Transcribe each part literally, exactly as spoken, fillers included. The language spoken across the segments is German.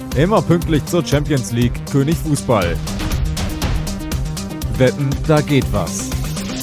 Immer pünktlich zur Champions League, König Fußball. Wetten, da geht was.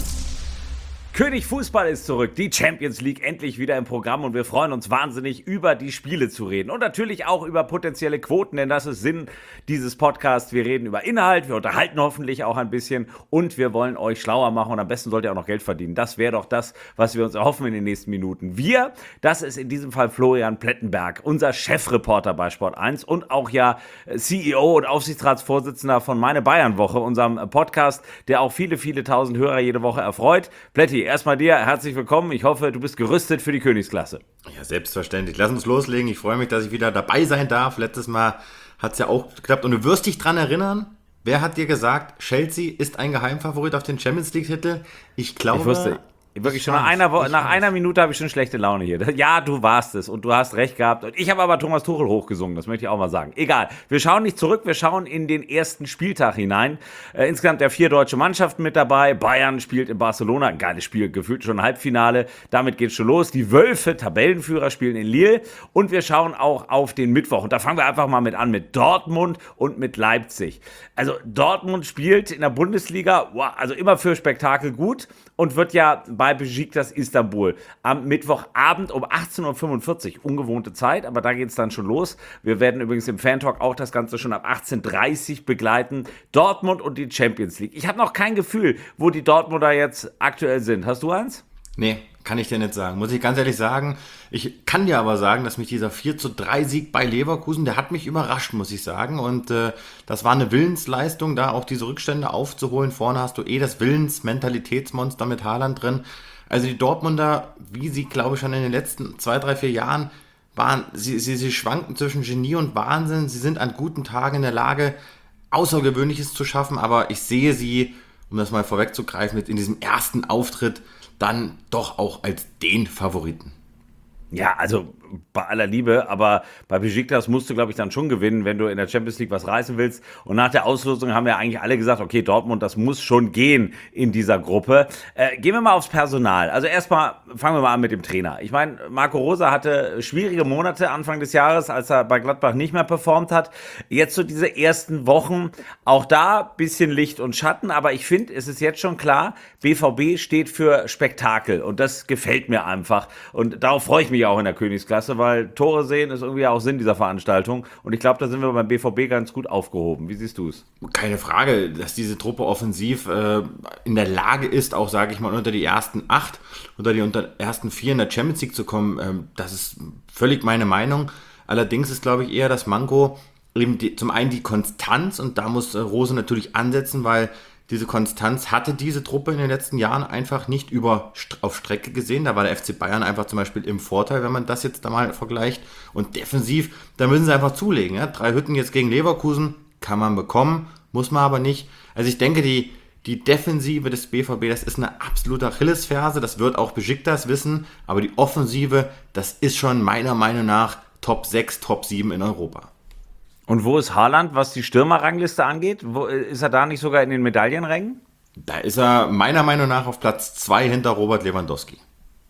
König Fußball ist zurück, die Champions League endlich wieder im Programm und wir freuen uns wahnsinnig, über die Spiele zu reden und natürlich auch über potenzielle Quoten, denn das ist Sinn dieses Podcasts. Wir reden über Inhalt, wir unterhalten hoffentlich auch ein bisschen und wir wollen euch schlauer machen und am besten sollt ihr auch noch Geld verdienen. Das wäre doch das, was wir uns erhoffen in den nächsten Minuten. Wir, das ist in diesem Fall Florian Plettenberg, unser Chefreporter bei Sport eins und auch ja C E O und Aufsichtsratsvorsitzender von Meine Bayern-Woche, unserem Podcast, der auch viele, viele tausend Hörer jede Woche erfreut. Pletti, erstmal dir herzlich willkommen. Ich hoffe, du bist gerüstet für die Königsklasse. Ja, selbstverständlich. Lass uns loslegen. Ich freue mich, dass ich wieder dabei sein darf. Letztes Mal hat es ja auch geklappt. Und du wirst dich dran erinnern, wer hat dir gesagt, Chelsea ist ein Geheimfavorit auf den Champions League-Titel? Ich glaube... Ich wusste... Wirklich schon nach einer, Wo- nach einer Minute habe ich schon schlechte Laune hier. Ja, du warst es und du hast recht gehabt. Und ich habe aber Thomas Tuchel hochgesungen, das möchte ich auch mal sagen. Egal, wir schauen nicht zurück, wir schauen in den ersten Spieltag hinein. Äh, insgesamt ja vier deutsche Mannschaften mit dabei. Bayern spielt in Barcelona, ein geiles Spiel, gefühlt schon ein Halbfinale. Damit geht's schon los. Die Wölfe, Tabellenführer, spielen in Lille. Und wir schauen auch auf den Mittwoch. Und da fangen wir einfach mal mit an, mit Dortmund und mit Leipzig. Also Dortmund spielt in der Bundesliga, wow, also immer für Spektakel gut und wird ja bei Besiktas Istanbul am Mittwochabend um achtzehn Uhr fünfundvierzig, ungewohnte Zeit, aber da geht es dann schon los. Wir werden übrigens im Fan-Talk auch das Ganze schon ab achtzehn Uhr dreißig begleiten. Dortmund und die Champions League. Ich habe noch kein Gefühl, wo die Dortmunder jetzt aktuell sind. Hast du eins? Nee, kann ich dir nicht sagen. Muss ich ganz ehrlich sagen. Ich kann dir aber sagen, dass mich dieser vier zu drei Sieg bei Leverkusen, der hat mich überrascht, muss ich sagen. Und äh, das war eine Willensleistung, da auch diese Rückstände aufzuholen. Vorne hast du eh das Willens-Mentalitätsmonster mit Haaland drin. Also die Dortmunder, wie sie, glaube ich, schon in den letzten zwei, drei, vier Jahren waren, sie, sie, sie schwanken zwischen Genie und Wahnsinn. Sie sind an guten Tagen in der Lage, Außergewöhnliches zu schaffen. Aber ich sehe sie, um das mal vorwegzugreifen, jetzt in diesem ersten Auftritt dann doch auch als den Favoriten. Ja, also bei aller Liebe, aber bei Besiktas musst du, glaube ich, dann schon gewinnen, wenn du in der Champions League was reißen willst. Und nach der Auslosung haben ja eigentlich alle gesagt, okay, Dortmund, das muss schon gehen in dieser Gruppe. Äh, gehen wir mal aufs Personal. Also erstmal fangen wir mal an mit dem Trainer. Ich meine, Marco Rose hatte schwierige Monate Anfang des Jahres, als er bei Gladbach nicht mehr performt hat. Jetzt so diese ersten Wochen, auch da bisschen Licht und Schatten, aber ich finde, es ist jetzt schon klar, B V B steht für Spektakel und das gefällt mir einfach. Und darauf freue ich mich auch in der Königsklasse, weil Tore sehen ist irgendwie auch Sinn dieser Veranstaltung und ich glaube, da sind wir beim B V B ganz gut aufgehoben. Wie siehst du es? Keine Frage, dass diese Truppe offensiv äh, in der Lage ist, auch, sage ich mal, unter die ersten acht, unter die unter ersten vier in der Champions League zu kommen, ähm, das ist völlig meine Meinung. Allerdings ist, glaube ich, eher das Manko eben die, zum einen die Konstanz und da muss äh, Rose natürlich ansetzen, weil diese Konstanz hatte diese Truppe in den letzten Jahren einfach nicht über auf Strecke gesehen. Da war der F C Bayern einfach zum Beispiel im Vorteil, wenn man das jetzt da mal vergleicht. Und defensiv, da müssen sie einfach zulegen. Ja? Drei Hütten jetzt gegen Leverkusen kann man bekommen, muss man aber nicht. Also ich denke, die, die Defensive des B V B, das ist eine absolute Achillesferse. Das wird auch Besiktas wissen. Aber die Offensive, das ist schon meiner Meinung nach Top sechs, Top sieben in Europa. Und wo ist Haaland, was die Stürmerrangliste angeht? Wo, ist er da nicht sogar in den Medaillenrängen? Da ist er meiner Meinung nach auf Platz zwei hinter Robert Lewandowski.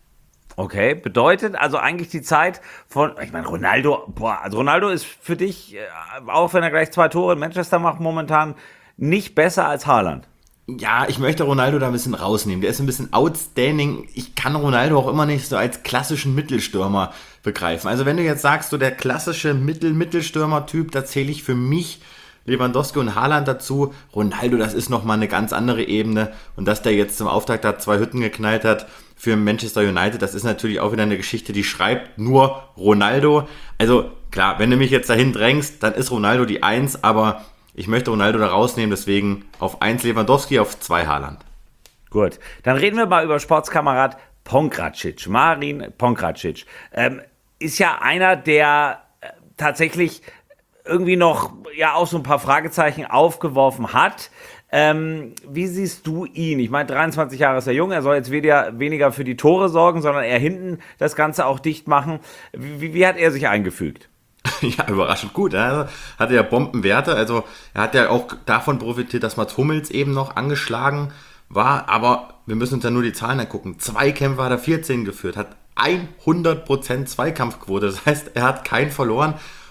Okay, bedeutet also eigentlich die Zeit von, ich meine, Ronaldo, boah, also Ronaldo ist für dich, auch wenn er gleich zwei Tore in Manchester macht, momentan nicht besser als Haaland. Ja, ich möchte Ronaldo da ein bisschen rausnehmen. Der ist ein bisschen outstanding. Ich kann Ronaldo auch immer nicht so als klassischen Mittelstürmer begreifen. Also wenn du jetzt sagst, so der klassische Mittel-Mittelstürmer-Typ, da zähle ich für mich Lewandowski und Haaland dazu. Ronaldo, das ist nochmal eine ganz andere Ebene. Und dass der jetzt zum Auftakt da zwei Hütten geknallt hat für Manchester United, das ist natürlich auch wieder eine Geschichte, die schreibt nur Ronaldo. Also klar, wenn du mich jetzt dahin drängst, dann ist Ronaldo die Eins, aber ich möchte Ronaldo da rausnehmen, deswegen auf eins Lewandowski, auf zwei Haaland. Gut, dann reden wir mal über Sportskamerad Pongracic, Marin Pongracic. Ähm, ist ja einer, der äh, tatsächlich irgendwie noch ja auch so ein paar Fragezeichen aufgeworfen hat. Ähm, wie siehst du ihn? Ich meine, dreiundzwanzig Jahre ist er jung, er soll jetzt weniger, weniger für die Tore sorgen, sondern eher hinten das Ganze auch dicht machen. Wie, wie hat er sich eingefügt? Ja, überraschend gut. Er hatte ja Bombenwerte. Also er hat ja auch davon profitiert, dass Mats Hummels eben noch angeschlagen war. Aber wir müssen uns ja nur die Zahlen angucken. Zweikämpfe hat er vierzehn geführt, hat hundert Prozent Zweikampfquote. Das heißt, er hat keinen verloren.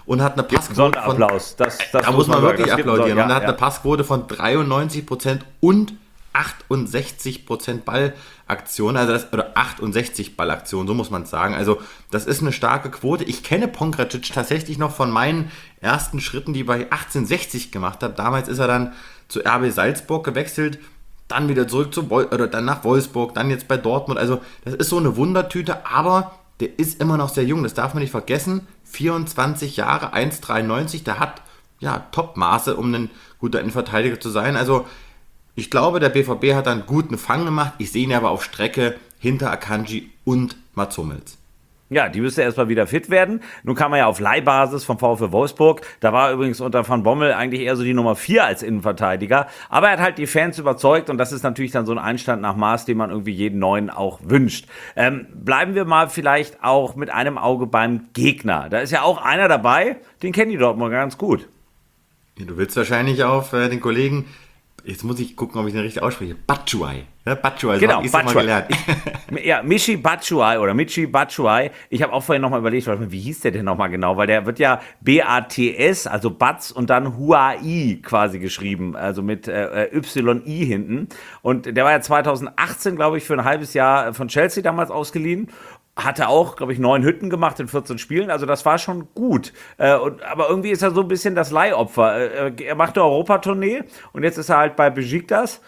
und hat eine Passquote von... Sonderapplaus. Das, das da muss man wirklich sagen. applaudieren. Ja, und er hat ja. eine Passquote von dreiundneunzig Prozent und achtundsechzig Prozent Ballaktion, also das, oder achtundsechzig Ballaktion, so muss man es sagen. Also das ist eine starke Quote. Ich kenne Pongracic tatsächlich noch von meinen ersten Schritten, die ich bei achtzehnhundertsechzig gemacht habe. Damals ist er dann zu R B Salzburg gewechselt, dann wieder zurück zu Wol- oder dann nach Wolfsburg, dann jetzt bei Dortmund. Also das ist so eine Wundertüte, aber der ist immer noch sehr jung, das darf man nicht vergessen. vierundzwanzig Jahre, eins Komma dreiundneunzig, der hat ja Top-Maße, um ein guter Innenverteidiger zu sein. Also ich glaube, der B V B hat dann einen guten Fang gemacht. Ich sehe ihn aber auf Strecke hinter Akanji und Mats Hummels. Ja, die müsste erstmal wieder fit werden. Nun kam er ja auf Leihbasis vom VfL Wolfsburg. Da war übrigens unter Van Bommel eigentlich eher so die Nummer vier als Innenverteidiger. Aber er hat halt die Fans überzeugt und das ist natürlich dann so ein Einstand nach Maß, den man irgendwie jeden Neuen auch wünscht. Ähm, bleiben wir mal vielleicht auch mit einem Auge beim Gegner. Da ist ja auch einer dabei, den kennen die Dortmund ganz gut. Du willst wahrscheinlich auf äh, den Kollegen, jetzt muss ich gucken, ob ich den richtig ausspreche, Batshuayi. Ja, Batshuayi, Genau, so habe ich mal gelernt. Ja, Michy Batshuayi oder Michy Batshuayi. Ich habe auch vorhin nochmal überlegt, wie hieß der denn nochmal genau? Weil der wird ja B A T S, also Bats und dann Huai quasi geschrieben, also mit äh, Y I hinten. Und der war ja zweitausendachtzehn, glaube ich, für ein halbes Jahr von Chelsea damals ausgeliehen. Hatte auch, glaube ich, neun Hütten gemacht in vierzehn Spielen, also das war schon gut. Äh, und, aber irgendwie ist er so ein bisschen das Leihopfer. Äh, er macht eine Europatournee und jetzt ist er halt bei Besiktas.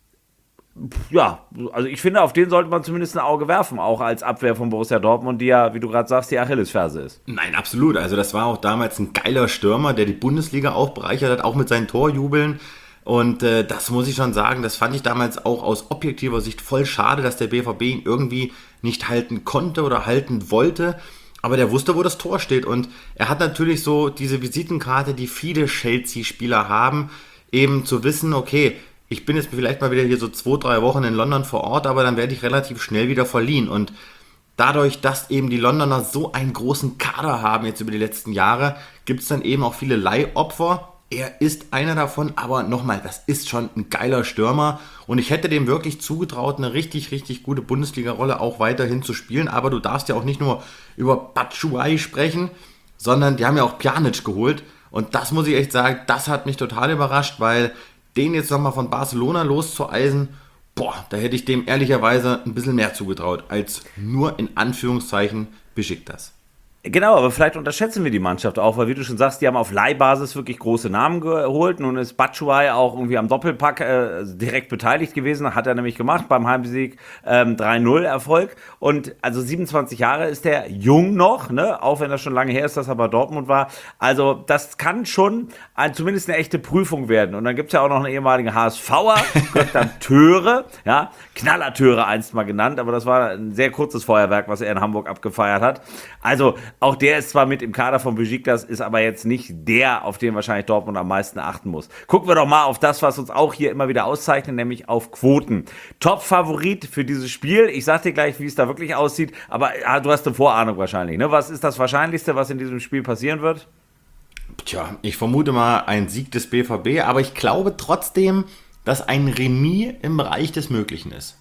Ja, also ich finde, auf den sollte man zumindest ein Auge werfen, auch als Abwehr von Borussia Dortmund, die ja, wie du gerade sagst, die Achillesferse ist. Nein, absolut. Also das war auch damals ein geiler Stürmer, der die Bundesliga auch bereichert hat, auch mit seinen Torjubeln. Und äh, das muss ich schon sagen, das fand ich damals auch aus objektiver Sicht voll schade, dass der B V B ihn irgendwie nicht halten konnte oder halten wollte. Aber der wusste, wo das Tor steht. Und er hat natürlich so diese Visitenkarte, die viele Chelsea-Spieler haben, eben zu wissen, okay, ich bin jetzt vielleicht mal wieder hier so zwei, drei Wochen in London vor Ort, aber dann werde ich relativ schnell wieder verliehen. Und dadurch, dass eben die Londoner so einen großen Kader haben jetzt über die letzten Jahre, gibt es dann eben auch viele Leihopfer. Er ist einer davon, aber nochmal, das ist schon ein geiler Stürmer und ich hätte dem wirklich zugetraut, eine richtig, richtig gute Bundesliga-Rolle auch weiterhin zu spielen, aber du darfst ja auch nicht nur über Batshuayi sprechen, sondern die haben ja auch Pjanic geholt und das muss ich echt sagen, das hat mich total überrascht, weil den jetzt nochmal von Barcelona loszueisen, boah, da hätte ich dem ehrlicherweise ein bisschen mehr zugetraut, als nur in Anführungszeichen Besiktas. Genau, aber vielleicht unterschätzen wir die Mannschaft auch, weil wie du schon sagst, die haben auf Leihbasis wirklich große Namen geholt. Nun ist Batshuayi auch irgendwie am Doppelpack äh, direkt beteiligt gewesen, hat er nämlich gemacht beim Heimsieg ähm, drei null Erfolg. Und also siebenundzwanzig Jahre ist der jung noch, ne? Auch wenn das schon lange her ist, dass er bei Dortmund war. Also das kann schon ein, zumindest eine echte Prüfung werden. Und dann gibt es ja auch noch einen ehemaligen HSVer, Gökhan Töre, ja, Knaller-Töre einst mal genannt, aber das war ein sehr kurzes Feuerwerk, was er in Hamburg abgefeiert hat. Also auch der ist zwar mit im Kader von Besiktas, ist aber jetzt nicht der, auf den wahrscheinlich Dortmund am meisten achten muss. Gucken wir doch mal auf das, was uns auch hier immer wieder auszeichnet, nämlich auf Quoten. Top-Favorit für dieses Spiel. Ich sag dir gleich, wie es da wirklich aussieht, aber ah, du hast eine Vorahnung wahrscheinlich, ne? Was ist das Wahrscheinlichste, was in diesem Spiel passieren wird? Tja, ich vermute mal ein Sieg des B V B, aber ich glaube trotzdem, dass ein Remis im Bereich des Möglichen ist.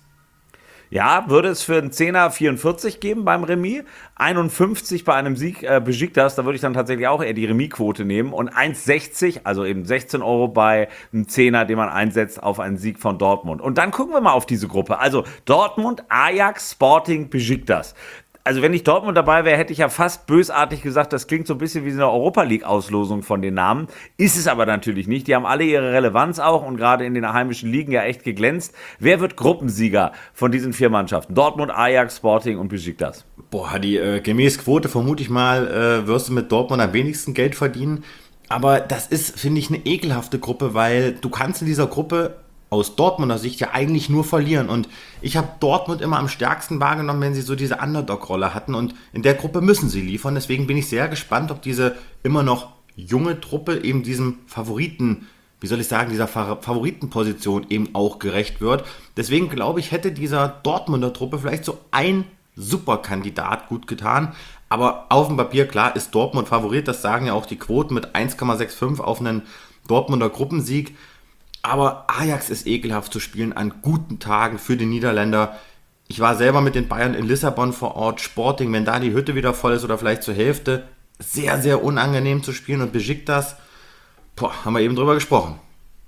Ja, würde es für einen Zehner vierundvierzig geben beim Remis, einundfünfzig bei einem Sieg äh, Besiktas, da würde ich dann tatsächlich auch eher die Remisquote nehmen und eins sechzig, also eben sechzehn Euro bei einem Zehner, den man einsetzt auf einen Sieg von Dortmund. Und dann gucken wir mal auf diese Gruppe, also Dortmund, Ajax, Sporting, Besiktas. Also wenn ich Dortmund dabei wäre, hätte ich ja fast bösartig gesagt, das klingt so ein bisschen wie eine Europa-League-Auslosung von den Namen. Ist es aber natürlich nicht. Die haben alle ihre Relevanz auch und gerade in den heimischen Ligen ja echt geglänzt. Wer wird Gruppensieger von diesen vier Mannschaften? Dortmund, Ajax, Sporting und Besiktas. Boah, die äh, gemäß Quote vermute ich mal, äh, wirst du mit Dortmund am wenigsten Geld verdienen. Aber das ist, finde ich, eine ekelhafte Gruppe, weil du kannst in dieser Gruppe aus Dortmunder Sicht ja eigentlich nur verlieren. Und ich habe Dortmund immer am stärksten wahrgenommen, wenn sie so diese Underdog-Rolle hatten. Und in der Gruppe müssen sie liefern. Deswegen bin ich sehr gespannt, ob diese immer noch junge Truppe eben diesem Favoriten, wie soll ich sagen, dieser Favoritenposition eben auch gerecht wird. Deswegen glaube ich, hätte dieser Dortmunder Truppe vielleicht so ein Superkandidat gut getan. Aber auf dem Papier, klar, ist Dortmund Favorit. Das sagen ja auch die Quoten mit eins Komma fünfundsechzig auf einen Dortmunder Gruppensieg. Aber Ajax ist ekelhaft zu spielen an guten Tagen für die Niederländer. Ich war selber mit den Bayern in Lissabon vor Ort. Sporting, wenn da die Hütte wieder voll ist oder vielleicht zur Hälfte, sehr, sehr unangenehm zu spielen und Besiktas, boah, haben wir eben drüber gesprochen.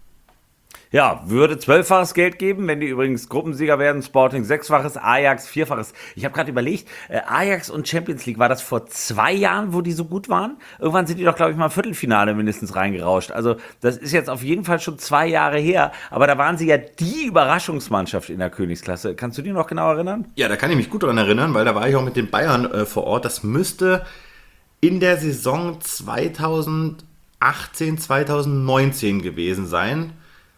Ja, würde zwölffaches Geld geben, wenn die übrigens Gruppensieger werden, Sporting sechsfaches, Ajax vierfaches. Ich habe gerade überlegt, äh, Ajax und Champions League, war das vor zwei Jahren, wo die so gut waren? Irgendwann sind die doch, glaube ich, mal im Viertelfinale mindestens reingerauscht. Also das ist jetzt auf jeden Fall schon zwei Jahre her, aber da waren sie ja die Überraschungsmannschaft in der Königsklasse. Kannst du dich noch genau erinnern? Ja, da kann ich mich gut daran erinnern, weil da war ich auch mit den Bayern äh, vor Ort. Das müsste in der Saison zweitausendachtzehn, zweitausendneunzehn gewesen sein.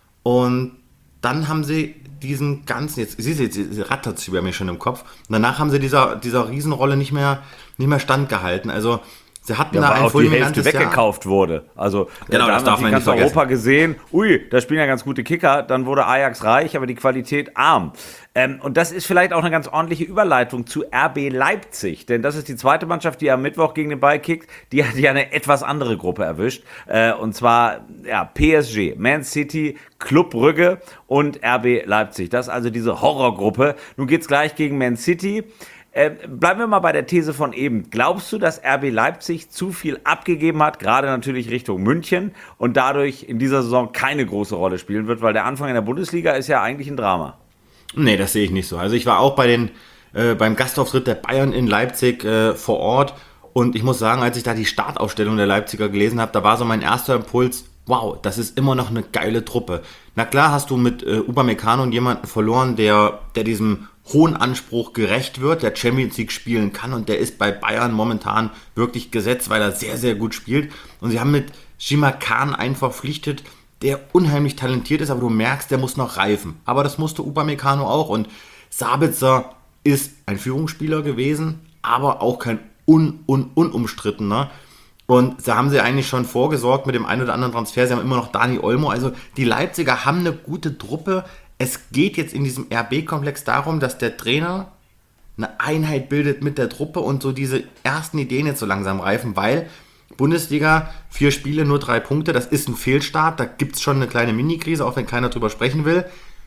Und dann haben sie diesen ganzen, jetzt siehst du, jetzt rattert es über mir schon im Kopf. Und danach haben sie dieser, dieser Riesenrolle nicht mehr, nicht mehr standgehalten. Also sie hatten ja, da weil ein auch die Hälfte weggekauft Jahr. wurde. Also genau, da das darf man nicht vergessen. Europa gesehen, ui, da spielen ja ganz gute Kicker. Dann wurde Ajax reich, aber die Qualität arm. Ähm, und das ist vielleicht auch eine ganz ordentliche Überleitung zu R B Leipzig, denn das ist die zweite Mannschaft, die am Mittwoch gegen den Ball kickt. Die hat ja eine etwas andere Gruppe erwischt, äh, und zwar ja, P S G, Man City, Club Brügge und R B Leipzig. Das ist also diese Horrorgruppe. Nun geht's gleich gegen Man City. Äh, bleiben wir mal bei der These von eben. Glaubst du, dass R B Leipzig zu viel abgegeben hat, gerade natürlich Richtung München, und dadurch in dieser Saison keine große Rolle spielen wird, weil der Anfang in der Bundesliga ist ja eigentlich ein Drama? Nee, das sehe ich nicht so. Also ich war auch bei den, äh, beim Gastauftritt der Bayern in Leipzig äh, vor Ort, und ich muss sagen, als ich da die Startausstellung der Leipziger gelesen habe, da war so mein erster Impuls, wow, das ist immer noch eine geile Truppe. Na klar hast du mit äh, Upamecano jemanden verloren, der, der diesem hohen Anspruch gerecht wird, der Champions League spielen kann, und der ist bei Bayern momentan wirklich gesetzt, weil er sehr, sehr gut spielt. Und sie haben mit Jima Khan einen verpflichtet, der unheimlich talentiert ist, aber du merkst, der muss noch reifen. Aber das musste Upamecano auch, und Sabitzer ist ein Führungsspieler gewesen, aber auch kein un, un, unumstrittener. Und da haben sie eigentlich schon vorgesorgt mit dem einen oder anderen Transfer. Sie haben immer noch Dani Olmo. Also die Leipziger haben eine gute Truppe. Es geht jetzt in diesem R B-Komplex darum, dass der Trainer eine Einheit bildet mit der Truppe und so diese ersten Ideen jetzt so langsam reifen, weil Bundesliga, vier Spiele, nur drei Punkte, das ist ein Fehlstart. Da gibt es schon eine kleine Mini-Krise, auch wenn keiner drüber sprechen will.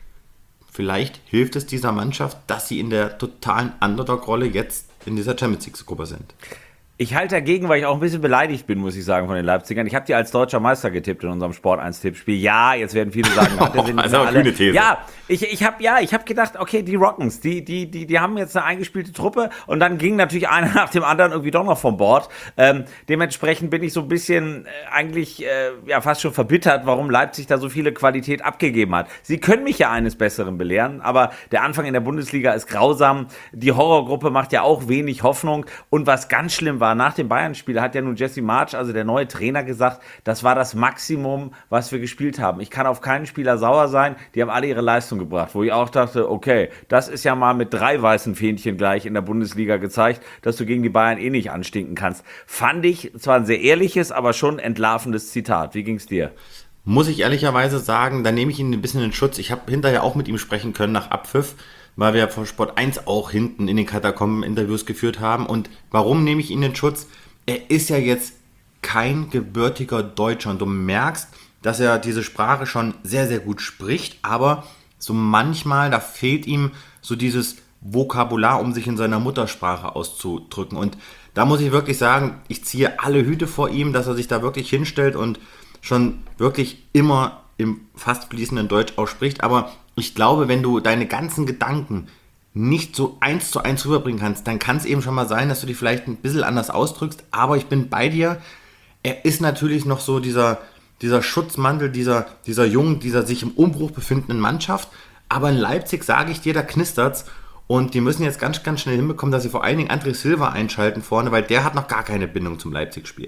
Vielleicht hilft es dieser Mannschaft, dass sie in der totalen Underdog-Rolle jetzt in dieser Champions League-Gruppe sind. Ich halte dagegen, weil ich auch ein bisschen beleidigt bin, muss ich sagen, von den Leipzigern. Ich habe die als deutscher Meister getippt in unserem Sport eins Tippspiel. Ja, jetzt werden viele sagen, hat der sind also alle. Kühne These. Ja, ich, ich habe ja, ich habe gedacht, okay, die Rockens, die, die, die, die haben jetzt eine eingespielte Truppe, und dann ging natürlich einer nach dem anderen irgendwie doch noch vom Bord. Ähm, dementsprechend bin ich so ein bisschen äh, eigentlich äh, ja fast schon verbittert, warum Leipzig da so viele Qualität abgegeben hat. Sie können mich ja eines Besseren belehren, aber der Anfang in der Bundesliga ist grausam. Die Horrorgruppe macht ja auch wenig Hoffnung, und was ganz schlimm war, nach dem Bayern-Spiel hat ja nun Jesse Marsch, also der neue Trainer, gesagt, das war das Maximum, was wir gespielt haben. Ich kann auf keinen Spieler sauer sein, die haben alle ihre Leistung gebracht, wo ich auch dachte, okay, das ist ja mal mit drei weißen Fähnchen gleich in der Bundesliga gezeigt, dass du gegen die Bayern eh nicht anstinken kannst. Fand ich zwar ein sehr ehrliches, aber schon entlarvendes Zitat. Wie ging's dir? Muss ich ehrlicherweise sagen, da nehme ich ihn ein bisschen in Schutz. Ich habe hinterher auch mit ihm sprechen können nach Abpfiff, weil wir von Sport eins auch hinten in den Katakomben Interviews geführt haben. Und warum nehme ich ihn in Schutz? Er ist ja jetzt kein gebürtiger Deutscher, und du merkst, dass er diese Sprache schon sehr, sehr gut spricht, aber so manchmal, da fehlt ihm so dieses Vokabular, um sich in seiner Muttersprache auszudrücken. Und da muss ich wirklich sagen, ich ziehe alle Hüte vor ihm, dass er sich da wirklich hinstellt und schon wirklich immer im fast fließenden Deutsch ausspricht. Aber ich glaube, wenn du deine ganzen Gedanken nicht so eins zu eins rüberbringen kannst, dann kann es eben schon mal sein, dass du dich vielleicht ein bisschen anders ausdrückst. Aber ich bin bei dir. Er ist natürlich noch so dieser, dieser Schutzmantel, dieser, dieser jungen, dieser sich im Umbruch befindenden Mannschaft. Aber in Leipzig, sage ich dir, da knistert's. Und die müssen jetzt ganz, ganz schnell hinbekommen, dass sie vor allen Dingen André Silva einschalten vorne, weil der hat noch gar keine Bindung zum Leipzig-Spiel.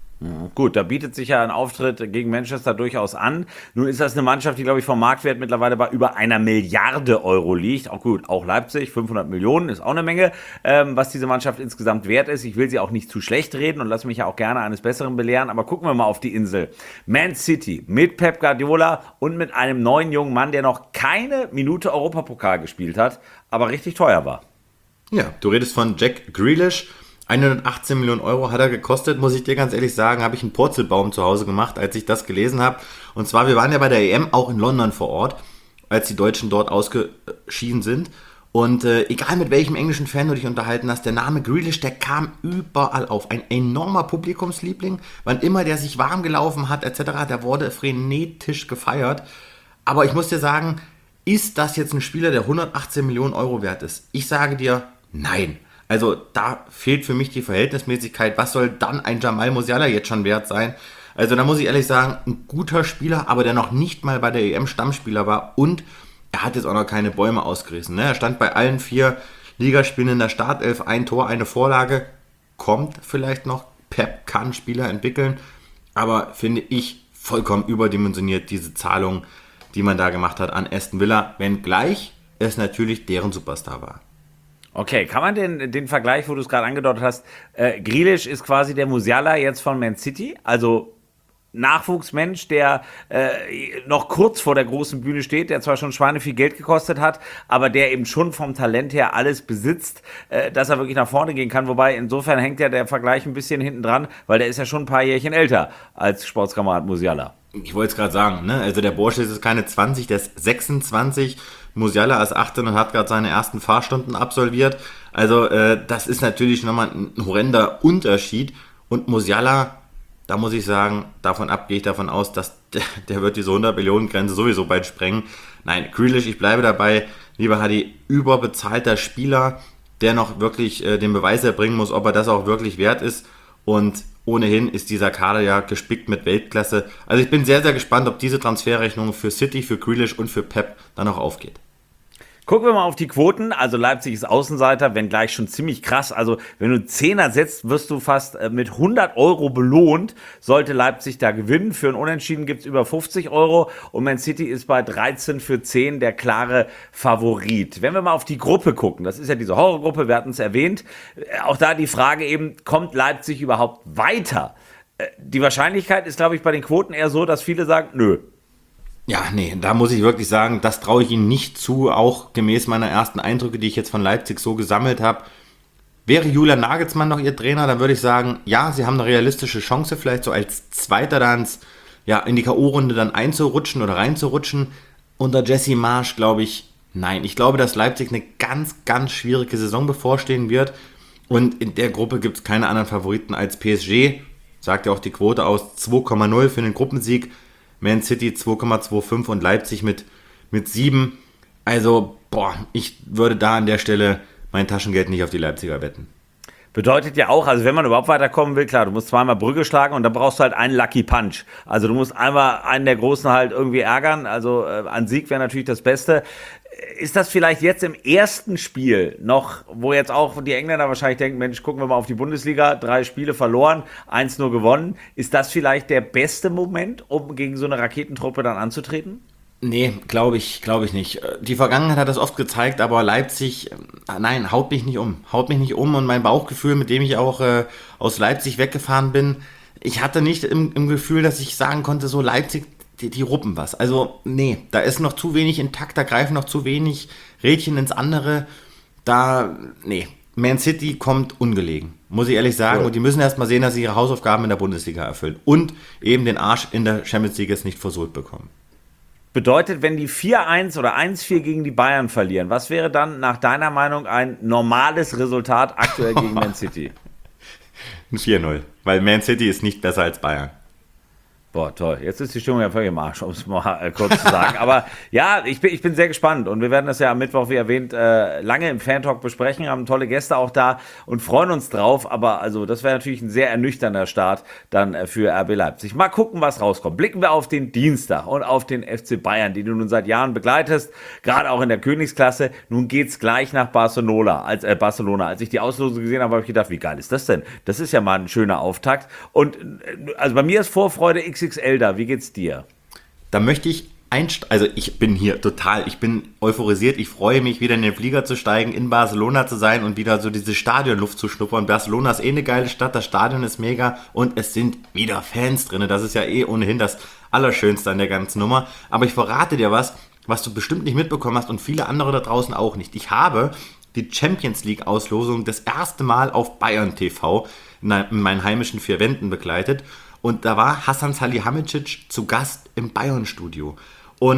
Gut, da bietet sich ja ein Auftritt gegen Manchester durchaus an. Nun ist das eine Mannschaft, die, glaube ich, vom Marktwert mittlerweile bei über einer Milliarde Euro liegt. Auch gut, auch Leipzig, fünfhundert Millionen ist auch eine Menge, ähm, was diese Mannschaft insgesamt wert ist. Ich will sie auch nicht zu schlecht reden und lasse mich ja auch gerne eines Besseren belehren. Aber gucken wir mal auf die Insel. Man City mit Pep Guardiola und mit einem neuen jungen Mann, der noch keine Minute Europapokal gespielt hat, aber richtig teuer war. Ja, du redest von Jack Grealish. hundertachtzehn Millionen Euro hat er gekostet, muss ich dir ganz ehrlich sagen, habe ich einen Purzelbaum zu Hause gemacht, als ich das gelesen habe. Und zwar, wir waren ja bei der E M auch in London vor Ort, als die Deutschen dort ausgeschieden sind. Und äh, egal mit welchem englischen Fan du dich unterhalten hast, der Name Grealish, der kam überall auf. Ein enormer Publikumsliebling. Wann immer der sich warm gelaufen hat et cetera, der wurde frenetisch gefeiert. Aber ich muss dir sagen, ist das jetzt ein Spieler, der hundertachtzehn Millionen Euro wert ist? Ich sage dir, nein. Also da fehlt für mich die Verhältnismäßigkeit. Was soll dann ein Jamal Musiala jetzt schon wert sein? Also da muss ich ehrlich sagen, ein guter Spieler, aber der noch nicht mal bei der E M Stammspieler war und er hat jetzt auch noch keine Bäume ausgerissen. Ne? Er stand bei allen vier Ligaspielen in der Startelf, ein Tor, eine Vorlage. Kommt vielleicht noch. Pep kann Spieler entwickeln. Aber finde ich vollkommen überdimensioniert, diese Zahlung, die man da gemacht hat an Aston Villa. Wenngleich es natürlich deren Superstar war. Okay, kann man den, den Vergleich, wo du es gerade angedeutet hast, äh, Grealish ist quasi der Musiala jetzt von Man City, also Nachwuchsmensch, der äh, noch kurz vor der großen Bühne steht, der zwar schon Schweine viel Geld gekostet hat, aber der eben schon vom Talent her alles besitzt, äh, dass er wirklich nach vorne gehen kann. Wobei insofern hängt ja der Vergleich ein bisschen hinten dran, weil der ist ja schon ein paar Jährchen älter als Sportskamerad Musiala. Ich wollte es gerade sagen, ne? Also der Bursch ist jetzt keine zwanzig, der ist sechsundzwanzig, Musiala ist achtzehn und hat gerade seine ersten Fahrstunden absolviert. Also äh, das ist natürlich nochmal ein horrender Unterschied und Musiala, da muss ich sagen, davon ab gehe ich davon aus, dass der, der wird diese hundert Millionen Grenze sowieso bald sprengen. Nein, Grealish, ich bleibe dabei, lieber Hadi, überbezahlter Spieler, der noch wirklich äh, den Beweis erbringen muss, ob er das auch wirklich wert ist. Und ohnehin ist dieser Kader ja gespickt mit Weltklasse. Also ich bin sehr, sehr gespannt, ob diese Transferrechnung für City, für Grealish und für Pep dann auch aufgeht. Gucken wir mal auf die Quoten. Also Leipzig ist Außenseiter, wenngleich schon ziemlich krass. Also wenn du Zehner setzt, wirst du fast mit hundert Euro belohnt. Sollte Leipzig da gewinnen. Für ein Unentschieden gibt es über fünfzig Euro. Und Man City ist bei dreizehn für zehn der klare Favorit. Wenn wir mal auf die Gruppe gucken, das ist ja diese Horrorgruppe, wir hatten es erwähnt. Auch da die Frage eben, kommt Leipzig überhaupt weiter? Die Wahrscheinlichkeit ist, glaube ich, bei den Quoten eher so, dass viele sagen, nö. Ja, nee, da muss ich wirklich sagen, das traue ich ihnen nicht zu, auch gemäß meiner ersten Eindrücke, die ich jetzt von Leipzig so gesammelt habe. Wäre Julian Nagelsmann noch ihr Trainer, dann würde ich sagen, ja, sie haben eine realistische Chance, vielleicht so als Zweiter dann ja, in die K O-Runde dann einzurutschen oder reinzurutschen. Unter Jesse Marsch glaube ich, nein. Ich glaube, dass Leipzig eine ganz, ganz schwierige Saison bevorstehen wird. Und in der Gruppe gibt es keine anderen Favoriten als P S G. Sagt ja auch die Quote aus, zwei Komma null für den Gruppensieg. Man City zwei Komma fünfundzwanzig und Leipzig mit, mit sieben. Also, boah, ich würde da an der Stelle mein Taschengeld nicht auf die Leipziger wetten. Bedeutet ja auch, also wenn man überhaupt weiterkommen will, klar, du musst zweimal Brücke schlagen und dann brauchst du halt einen Lucky Punch. Also du musst einmal einen der Großen halt irgendwie ärgern. Also äh, ein Sieg wäre natürlich das Beste. Ist das vielleicht jetzt im ersten Spiel noch, wo jetzt auch die Engländer wahrscheinlich denken, Mensch, gucken wir mal auf die Bundesliga, drei Spiele verloren, eins nur gewonnen. Ist das vielleicht der beste Moment, um gegen so eine Raketentruppe dann anzutreten? Nee, glaube ich, glaube ich nicht. Die Vergangenheit hat das oft gezeigt, aber Leipzig, nein, haut mich nicht um. Haut mich nicht um und mein Bauchgefühl, mit dem ich auch äh, aus Leipzig weggefahren bin, ich hatte nicht im, im Gefühl, dass ich sagen konnte, so Leipzig, die, die ruppen was. Also, nee, da ist noch zu wenig intakt, da greifen noch zu wenig Rädchen ins andere. Da, nee, Man City kommt ungelegen, muss ich ehrlich sagen. Ja. Und die müssen erst mal sehen, dass sie ihre Hausaufgaben in der Bundesliga erfüllen. Und eben den Arsch in der Champions League jetzt nicht versohlt bekommen. Bedeutet, wenn die vier eins oder eins vier gegen die Bayern verlieren, was wäre dann nach deiner Meinung ein normales Resultat aktuell gegen Man City? Ein vier null, weil Man City ist nicht besser als Bayern. Boah, toll. Jetzt ist die Stimmung ja völlig im Arsch, um es mal äh, kurz zu sagen. Aber ja, ich bin, ich bin sehr gespannt. Und wir werden das ja am Mittwoch, wie erwähnt, äh, lange im Fan-Talk besprechen, haben tolle Gäste auch da und freuen uns drauf. Aber also das wäre natürlich ein sehr ernüchternder Start dann äh, für R B Leipzig. Mal gucken, was rauskommt. Blicken wir auf den Dienstag und auf den F C Bayern, die du nun seit Jahren begleitest, gerade auch in der Königsklasse. Nun geht's gleich nach Barcelona. Als, äh, Barcelona. Als ich die Auslosung gesehen habe, habe ich gedacht, wie geil ist das denn? Das ist ja mal ein schöner Auftakt. Und äh, also bei mir ist Vorfreude X X L da. Wie geht's dir? Da möchte ich einsteigen, also ich bin hier total, ich bin euphorisiert, ich freue mich, wieder in den Flieger zu steigen, in Barcelona zu sein und wieder so diese Stadionluft zu schnuppern. Barcelona ist eh eine geile Stadt, das Stadion ist mega und es sind wieder Fans drin. Das ist ja eh ohnehin das Allerschönste an der ganzen Nummer. Aber ich verrate dir was, was du bestimmt nicht mitbekommen hast und viele andere da draußen auch nicht. Ich habe die Champions League Auslosung das erste Mal auf Bayern T V in meinen heimischen vier Wänden begleitet. Und da war Hasan Salihamidzic zu Gast im Bayern-Studio. Und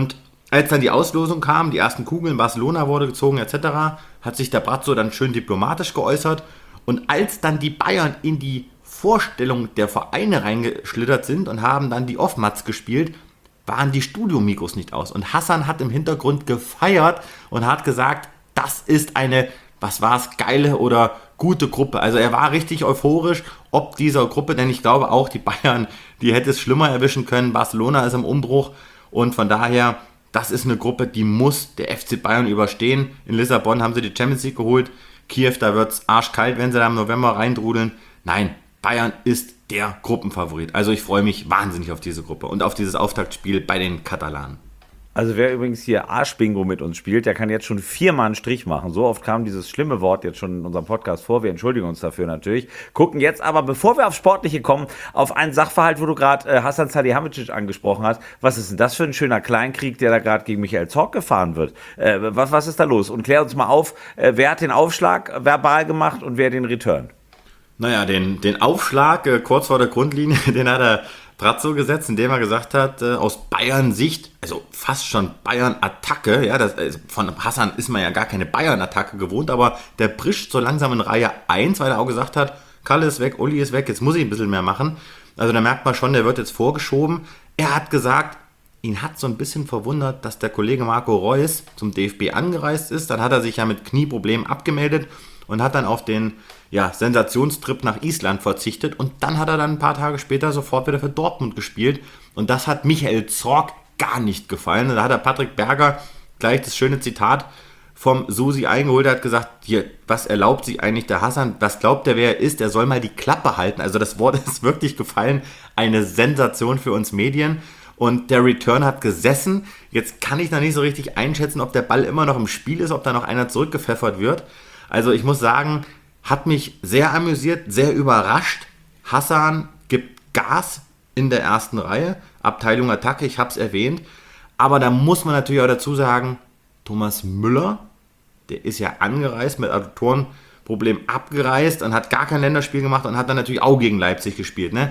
als dann die Auslosung kam, die ersten Kugeln, Barcelona wurde gezogen et cetera, hat sich der Brazzo dann schön diplomatisch geäußert. Und als dann die Bayern in die Vorstellung der Vereine reingeschlittert sind und haben dann die Off-Mats gespielt, waren die Studiomikros nicht aus. Und Hasan hat im Hintergrund gefeiert und hat gesagt, das ist eine, was war es, geile oder gute Gruppe. Also er war richtig euphorisch ob dieser Gruppe, denn ich glaube auch, die Bayern, die hätte es schlimmer erwischen können. Barcelona ist im Umbruch und von daher, das ist eine Gruppe, die muss der F C Bayern überstehen. In Lissabon haben sie die Champions League geholt. Kiew, da wird es arschkalt, wenn sie da im November reindrudeln. Nein, Bayern ist der Gruppenfavorit. Also ich freue mich wahnsinnig auf diese Gruppe und auf dieses Auftaktspiel bei den Katalanen. Also wer übrigens hier Arschbingo mit uns spielt, der kann jetzt schon viermal einen Strich machen. So oft kam dieses schlimme Wort jetzt schon in unserem Podcast vor. Wir entschuldigen uns dafür natürlich. Gucken jetzt aber, bevor wir aufs Sportliche kommen, auf einen Sachverhalt, wo du gerade äh, Hasan Salihamidzic angesprochen hast. Was ist denn das für ein schöner Kleinkrieg, der da gerade gegen Michael Zorc gefahren wird? Äh, was, was ist da los? Und klär uns mal auf, äh, wer hat den Aufschlag verbal gemacht und wer den Return? Naja, den, den Aufschlag äh, kurz vor der Grundlinie, den hat er Brazzo gesetzt, indem er gesagt hat, äh, aus Bayern-Sicht, also fast schon Bayern-Attacke, ja, das, also von Hasan ist man ja gar keine Bayern-Attacke gewohnt, aber der brischt so langsam in Reihe eins, weil er auch gesagt hat, Kalle ist weg, Uli ist weg, jetzt muss ich ein bisschen mehr machen. Also da merkt man schon, der wird jetzt vorgeschoben. Er hat gesagt, ihn hat so ein bisschen verwundert, dass der Kollege Marco Reus zum D F B angereist ist. Dann hat er sich ja mit Knieproblemen abgemeldet und hat dann auf den ja, Sensationstrip nach Island verzichtet. Und dann hat er dann ein paar Tage später sofort wieder für Dortmund gespielt. Und das hat Michael Zorc gar nicht gefallen. Und da hat der Patrick Berger gleich das schöne Zitat vom Susi eingeholt. Er hat gesagt, hier, was erlaubt sich eigentlich der Hasan? Was glaubt er, wer er ist? Er soll mal die Klappe halten. Also das Wort ist wirklich gefallen. Eine Sensation für uns Medien. Und der Return hat gesessen. Jetzt kann ich noch nicht so richtig einschätzen, ob der Ball immer noch im Spiel ist, ob da noch einer zurückgepfeffert wird. Also ich muss sagen, hat mich sehr amüsiert, sehr überrascht. Hasan gibt Gas in der ersten Reihe. Abteilung Attacke, ich habe es erwähnt. Aber da muss man natürlich auch dazu sagen, Thomas Müller, der ist ja angereist, mit Adduktorenproblem abgereist und hat gar kein Länderspiel gemacht und hat dann natürlich auch gegen Leipzig gespielt. Ne?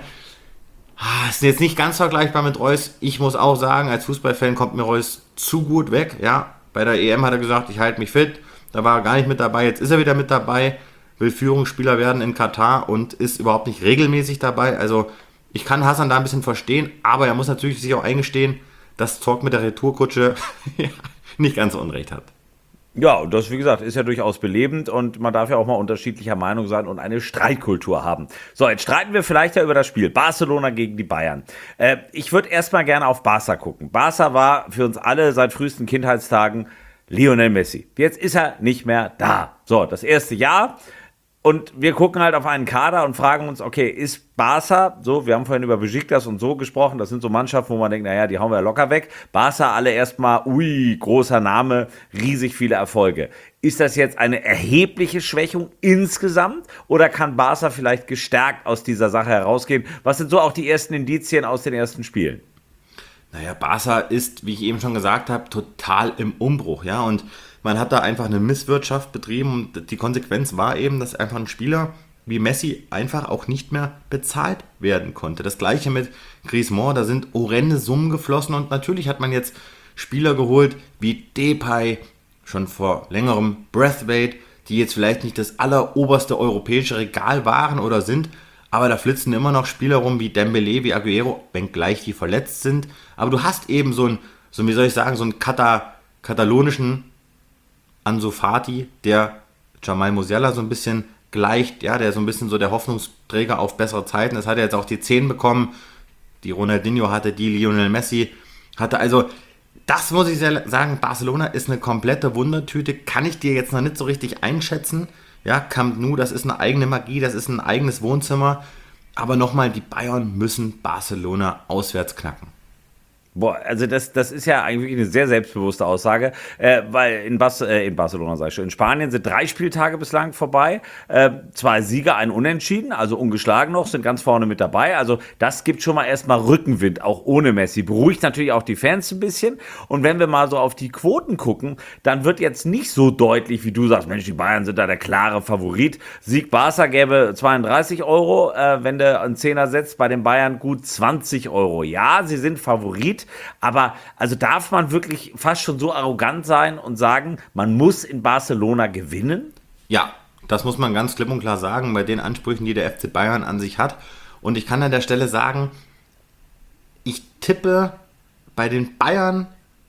Ist jetzt nicht ganz vergleichbar mit Reus. Ich muss auch sagen, als Fußballfan kommt mir Reus zu gut weg. Ja, bei der E M hat er gesagt, ich halte mich fit. Da war er gar nicht mit dabei. Jetzt ist er wieder mit dabei, will Führungsspieler werden in Katar und ist überhaupt nicht regelmäßig dabei. Also ich kann Hasan da ein bisschen verstehen, aber er muss natürlich sich auch eingestehen, dass Zorc mit der Retourkutsche nicht ganz so unrecht hat. Ja, und das, wie gesagt, ist ja durchaus belebend und man darf ja auch mal unterschiedlicher Meinung sein und eine Streitkultur haben. So, jetzt streiten wir vielleicht ja über das Spiel Barcelona gegen die Bayern. Äh, ich würde erstmal gerne auf Barca gucken. Barca war für uns alle seit frühesten Kindheitstagen Lionel Messi. Jetzt ist er nicht mehr da. So, das erste Jahr. Und wir gucken halt auf einen Kader und fragen uns, okay, ist Barca, so, wir haben vorhin über Besiktas und so gesprochen, das sind so Mannschaften, wo man denkt, naja, die hauen wir locker weg. Barca alle erstmal, ui, großer Name, riesig viele Erfolge. Ist das jetzt eine erhebliche Schwächung insgesamt oder kann Barca vielleicht gestärkt aus dieser Sache herausgehen? Was sind so auch die ersten Indizien aus den ersten Spielen? Naja, Barca ist, wie ich eben schon gesagt habe, total im Umbruch, ja, und man hat da einfach eine Misswirtschaft betrieben und die Konsequenz war eben, dass einfach ein Spieler wie Messi einfach auch nicht mehr bezahlt werden konnte. Das gleiche mit Griezmann, da sind horrende Summen geflossen und natürlich hat man jetzt Spieler geholt wie Depay, schon vor längerem Braithwaite, die jetzt vielleicht nicht das alleroberste europäische Regal waren oder sind, aber da flitzen immer noch Spieler rum wie Dembélé, wie Aguero, wenngleich die verletzt sind. Aber du hast eben so einen, so wie soll ich sagen, so einen Kata, katalonischen Ansu Fati, der Jamal Musiala so ein bisschen gleicht, ja, der so ein bisschen so der Hoffnungsträger auf bessere Zeiten. Das hat er jetzt auch die zehn bekommen, die Ronaldinho hatte, die Lionel Messi hatte. Also das muss ich sagen, Barcelona ist eine komplette Wundertüte, kann ich dir jetzt noch nicht so richtig einschätzen. Ja, Camp Nou, das ist eine eigene Magie, das ist ein eigenes Wohnzimmer. Aber nochmal, die Bayern müssen Barcelona auswärts knacken. Boah, also das, das ist ja eigentlich eine sehr selbstbewusste Aussage, äh, weil in, Bas, äh, in Barcelona, sag ich schon, in Spanien sind drei Spieltage bislang vorbei, äh, zwei Sieger, ein Unentschieden, also ungeschlagen noch, sind ganz vorne mit dabei, also das gibt schon mal erstmal Rückenwind, auch ohne Messi, beruhigt natürlich auch die Fans ein bisschen und wenn wir mal so auf die Quoten gucken, dann wird jetzt nicht so deutlich, wie du sagst, Mensch, die Bayern sind da der klare Favorit, Sieg Barca gäbe zweiunddreißig Euro, äh, wenn du einen Zehner setzt, bei den Bayern gut zwanzig Euro, ja, sie sind Favorit, Favorit. Aber also darf man wirklich fast schon so arrogant sein und sagen, man muss in Barcelona gewinnen? Ja, das muss man ganz klipp und klar sagen, bei den Ansprüchen, die der F C Bayern an sich hat. Und ich kann an der Stelle sagen, ich tippe bei den Bayern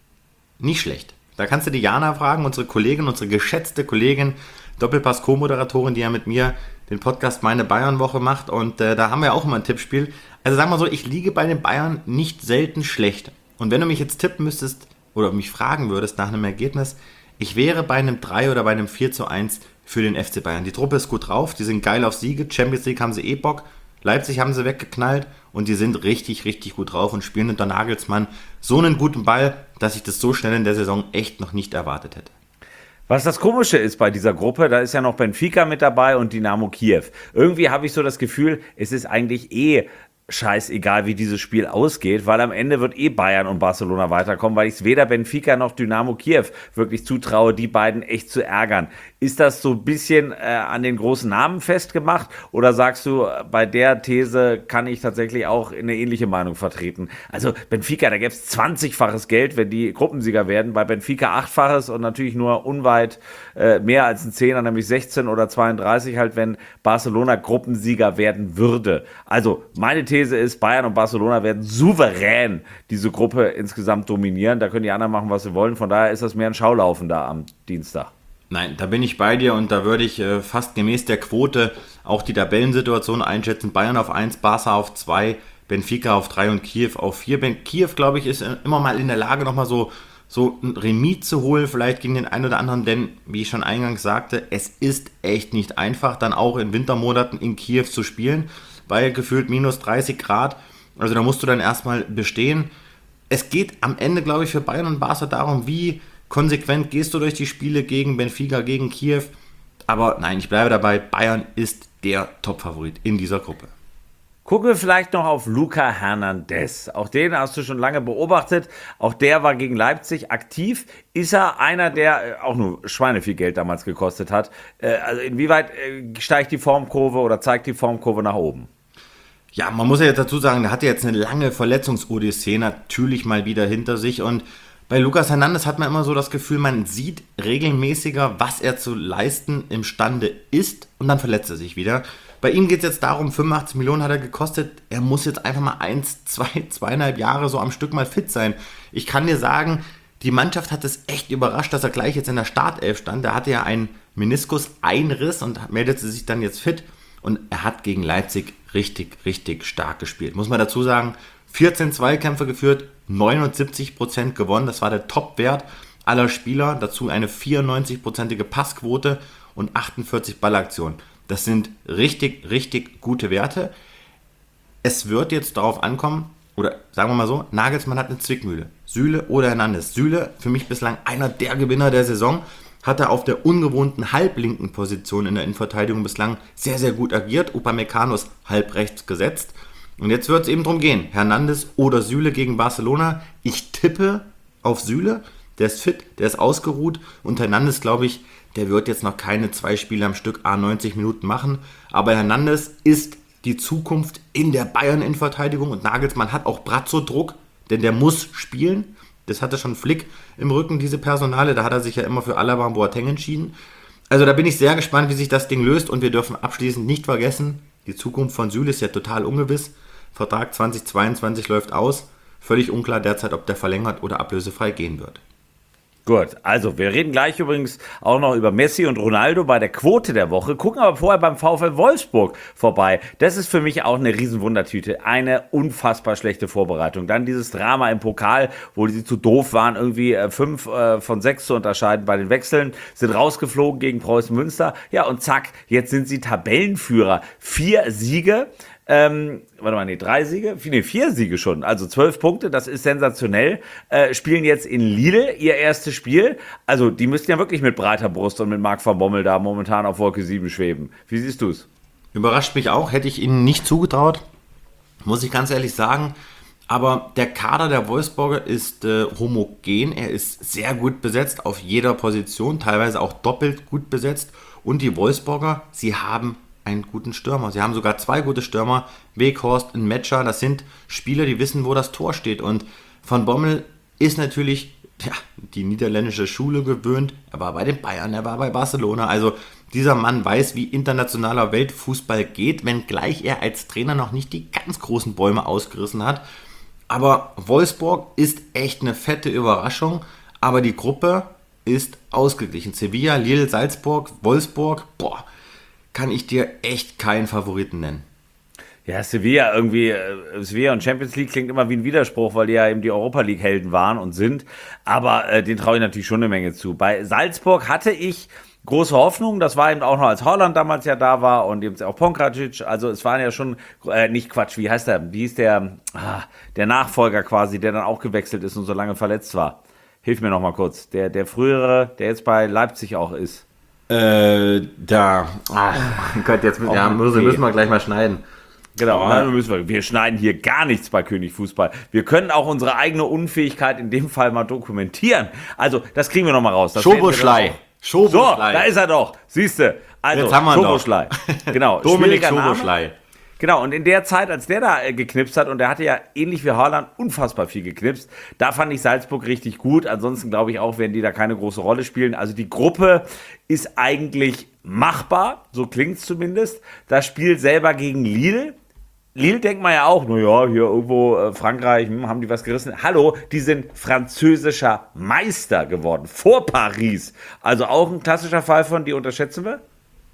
nicht schlecht. Da kannst du die Jana fragen, unsere Kollegin, unsere geschätzte Kollegin, Doppelpass-Co-Moderatorin, die ja mit mir den Podcast Meine Bayern-Woche macht. Und äh, da haben wir auch immer ein Tippspiel. Also sagen wir so, ich liege bei den Bayern nicht selten schlecht. Und wenn du mich jetzt tippen müsstest oder mich fragen würdest nach einem Ergebnis, ich wäre bei einem drei oder bei einem vier zu eins für den F C Bayern. Die Truppe ist gut drauf, die sind geil auf Siege, Champions League haben sie eh Bock, Leipzig haben sie weggeknallt und die sind richtig, richtig gut drauf und spielen unter Nagelsmann so einen guten Ball, dass ich das so schnell in der Saison echt noch nicht erwartet hätte. Was das Komische ist bei dieser Gruppe, da ist ja noch Benfica mit dabei und Dynamo Kiew. Irgendwie habe ich so das Gefühl, es ist eigentlich eh scheißegal, wie dieses Spiel ausgeht, weil am Ende wird eh Bayern und Barcelona weiterkommen, weil ich es weder Benfica noch Dynamo Kiew wirklich zutraue, die beiden echt zu ärgern. Ist das so ein bisschen äh, an den großen Namen festgemacht oder sagst du, bei der These kann ich tatsächlich auch eine ähnliche Meinung vertreten? Also Benfica, da gäbe es zwanzigfaches Geld, wenn die Gruppensieger werden, bei Benfica achtfaches und natürlich nur unweit äh, mehr als ein Zehner, nämlich sechzehn oder zweiunddreißig halt, wenn Barcelona Gruppensieger werden würde. Also meine These ist, Bayern und Barcelona werden souverän diese Gruppe insgesamt dominieren. Da können die anderen machen, was sie wollen. Von daher ist das mehr ein Schaulaufen da am Dienstag. Nein, da bin ich bei dir und da würde ich äh, fast gemäß der Quote auch die Tabellensituation einschätzen. Bayern auf eins, Barca auf zwei, Benfica auf drei und Kiew auf vier. Ben- Kiew, glaube ich, ist immer mal in der Lage, nochmal so, so ein Remis zu holen, vielleicht gegen den einen oder anderen, denn, wie ich schon eingangs sagte, es ist echt nicht einfach, dann auch in Wintermonaten in Kiew zu spielen, bei gefühlt minus dreißig Grad. Also da musst du dann erstmal bestehen. Es geht am Ende, glaube ich, für Bayern und Barca darum, wie konsequent gehst du durch die Spiele gegen Benfica, gegen Kiew. Aber nein, ich bleibe dabei, Bayern ist der Top-Favorit in dieser Gruppe. Gucken wir vielleicht noch auf Luca Hernandez. Auch den hast du schon lange beobachtet. Auch der war gegen Leipzig aktiv. Ist er einer, der äh, auch nur Schweine viel Geld damals gekostet hat? Äh, also inwieweit äh, steigt die Formkurve oder zeigt die Formkurve nach oben? Ja, man muss ja jetzt dazu sagen, der hatte jetzt eine lange Verletzungsodyssee natürlich mal wieder hinter sich und bei Lucas Hernandez hat man immer so das Gefühl, man sieht regelmäßiger, was er zu leisten imstande ist und dann verletzt er sich wieder. Bei ihm geht es jetzt darum, fünfundachtzig Millionen hat er gekostet, er muss jetzt einfach mal eins, zwei, zweieinhalb Jahre so am Stück mal fit sein. Ich kann dir sagen, die Mannschaft hat es echt überrascht, dass er gleich jetzt in der Startelf stand. Er hatte ja einen Meniskus-Einriss und meldete sich dann jetzt fit und er hat gegen Leipzig richtig, richtig stark gespielt. Muss man dazu sagen, vierzehn Zweikämpfe geführt, neunundsiebzig Prozent gewonnen, das war der Top-Wert aller Spieler, dazu eine vierundneunzig-prozentige Passquote und achtundvierzig Ballaktionen. Das sind richtig, richtig gute Werte. Es wird jetzt darauf ankommen, oder sagen wir mal so, Nagelsmann hat eine Zwickmühle. Süle oder Hernandez. Süle, für mich bislang einer der Gewinner der Saison, hat er auf der ungewohnten halblinken Position in der Innenverteidigung bislang sehr, sehr gut agiert. Upamecano ist halb rechts gesetzt. Und jetzt wird es eben darum gehen, Hernandez oder Süle gegen Barcelona. Ich tippe auf Süle, der ist fit, der ist ausgeruht. Und Hernandez, glaube ich, der wird jetzt noch keine zwei Spiele am Stück à neunzig Minuten machen. Aber Hernandez ist die Zukunft in der Bayern-Innenverteidigung. Und Nagelsmann hat auch Brazzo-Druck, denn der muss spielen. Das hatte schon Flick im Rücken, diese Personale. Da hat er sich ja immer für Alaba und Boateng entschieden. Also da bin ich sehr gespannt, wie sich das Ding löst. Und wir dürfen abschließend nicht vergessen, die Zukunft von Süle ist ja total ungewiss. Vertrag zwanzig zweiundzwanzig läuft aus. Völlig unklar derzeit, ob der verlängert oder ablösefrei gehen wird. Gut, also wir reden gleich übrigens auch noch über Messi und Ronaldo bei der Quote der Woche, gucken aber vorher beim VfL Wolfsburg vorbei. Das ist für mich auch eine Riesenwundertüte, eine unfassbar schlechte Vorbereitung. Dann dieses Drama im Pokal, wo sie zu doof waren, irgendwie fünf äh, von sechs zu unterscheiden bei den Wechseln, sind rausgeflogen gegen Preußen Münster. Ja, und zack, jetzt sind sie Tabellenführer. Vier Siege. Ähm, warte mal, nee, drei Siege? Nee, vier Siege schon, also zwölf Punkte, das ist sensationell. Äh, spielen jetzt in Lille ihr erstes Spiel. Also, die müssten ja wirklich mit breiter Brust und mit Marc van Bommel da momentan auf Wolke sieben schweben. Wie siehst du es? Überrascht mich auch, hätte ich ihnen nicht zugetraut, muss ich ganz ehrlich sagen. Aber der Kader der Wolfsburger ist äh, homogen, er ist sehr gut besetzt auf jeder Position, teilweise auch doppelt gut besetzt. Und die Wolfsburger, sie haben einen guten Stürmer. Sie haben sogar zwei gute Stürmer, Weghorst und Metscher. Das sind Spieler, die wissen, wo das Tor steht. Und Van Bommel ist natürlich ja, die niederländische Schule gewöhnt. Er war bei den Bayern, er war bei Barcelona. Also dieser Mann weiß, wie internationaler Weltfußball geht, wenngleich er als Trainer noch nicht die ganz großen Bäume ausgerissen hat. Aber Wolfsburg ist echt eine fette Überraschung. Aber die Gruppe ist ausgeglichen. Sevilla, Lille, Salzburg, Wolfsburg, boah, kann ich dir echt keinen Favoriten nennen. Ja, Sevilla irgendwie, äh, Sevilla und Champions League klingt immer wie ein Widerspruch, weil die ja eben die Europa League Helden waren und sind. Aber äh, den traue ich natürlich schon eine Menge zu. Bei Salzburg hatte ich große Hoffnung, das war eben auch noch, als Haaland damals ja da war und eben auch Pongracic, also es waren ja schon, äh, nicht Quatsch, wie heißt der, wie hieß der, ah, der Nachfolger quasi, der dann auch gewechselt ist und so lange verletzt war. Hilf mir noch mal kurz, der, der frühere, der jetzt bei Leipzig auch ist. Äh, da, ach Gott, jetzt ja, müssen, müssen wir gleich mal schneiden. Genau, nein, müssen wir, wir schneiden hier gar nichts bei König Fußball. Wir können auch unsere eigene Unfähigkeit in dem Fall mal dokumentieren. Also, das kriegen wir noch mal raus. Schoboschlei. So, da ist er doch. Siehste. Also, jetzt haben wir Schoboschlei. Genau. Dominik Schoboschlei. Genau, und in der Zeit, als der da äh, geknipst hat, und der hatte ja ähnlich wie Haaland unfassbar viel geknipst, da fand ich Salzburg richtig gut. Ansonsten glaube ich auch, werden die da keine große Rolle spielen. Also die Gruppe ist eigentlich machbar, so klingt es zumindest. Das Spiel selber gegen Lille. Lille denkt man ja auch, naja, hier irgendwo äh, Frankreich, hm, haben die was gerissen. Hallo, die sind französischer Meister geworden, vor Paris. Also auch ein klassischer Fall von, die unterschätzen wir?